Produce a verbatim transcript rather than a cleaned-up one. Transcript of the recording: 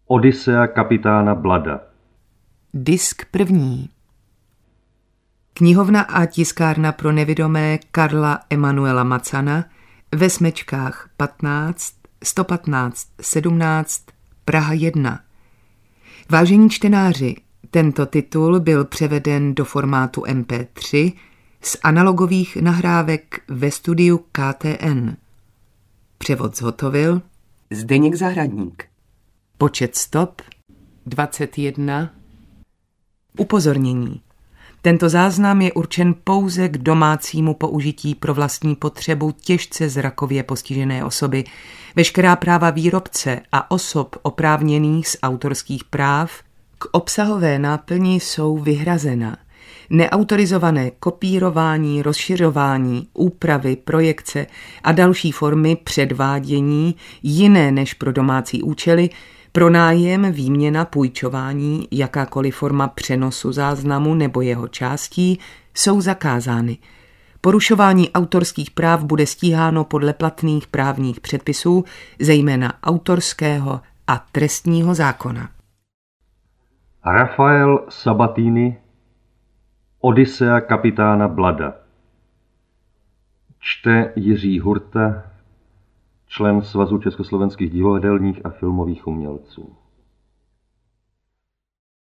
Odysea kapitána Blada. Disk první. Knihovna a tiskárna pro nevidomé Karla Emanuela Macana ve Smečkách patnáct, sto patnáct, sedmnáct, Praha jedna. Vážení čtenáři, tento titul byl převeden do formátu em pé tři z analogových nahrávek ve studiu K T N. Převod zhotovil Zdeněk Zahradník. Počet stop dvacet jedna. Upozornění. Tento záznam je určen pouze k domácímu použití pro vlastní potřebu těžce zrakově postižené osoby. Veškerá práva výrobce a osob oprávněných z autorských práv k obsahové náplni jsou vyhrazena. Neautorizované kopírování, rozšiřování, úpravy, projekce a další formy předvádění jiné než pro domácí účely, pronájem, výměna, půjčování, jakákoliv forma přenosu záznamu nebo jeho částí jsou zakázány. Porušování autorských práv bude stíháno podle platných právních předpisů, zejména autorského a trestního zákona. Rafael Sabatini, Odysea kapitána Blada. Čte Jiří Hurta, člen Svazu československých divadelních a filmových umělců.